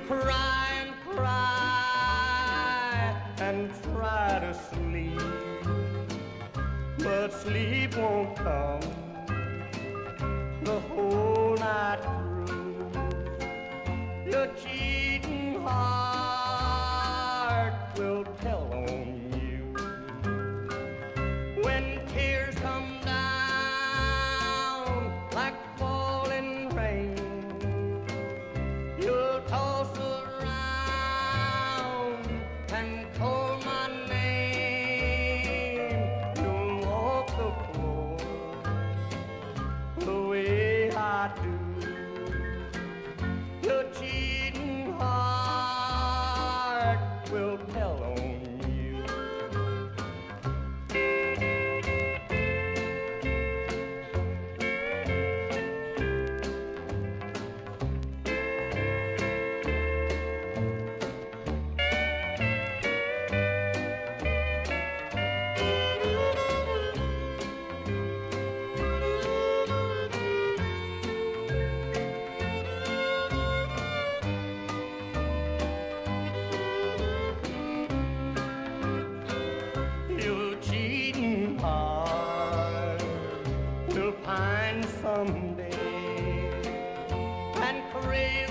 cry and cry and try to sleep, but sleep won't come the whole night through. Your cheating heart will tell on you when tears come down like falling rain. You'll toss around and call my name. You'll walk the floor the way I do. Your cheating heart will tell on you. Your cheating heart will pine someday and crave